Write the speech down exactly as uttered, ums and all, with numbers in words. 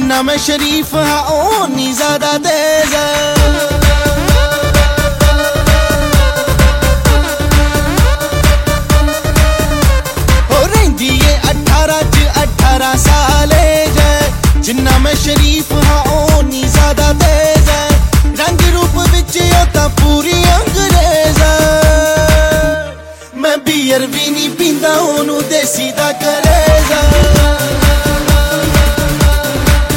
जिन्ना मैं शरीफ हाँ ओ नी ज्यादा तेज है। हो रही है अठारह च अठारह साले जै, जिन्ना मैं शरीफ हाँ ओ नी ज्यादा तेज है। रंग रूप विच ओ तां पूरी अंग्रेज है। मैं बीयर भी नहीं पींदा ओनू देसी दा करे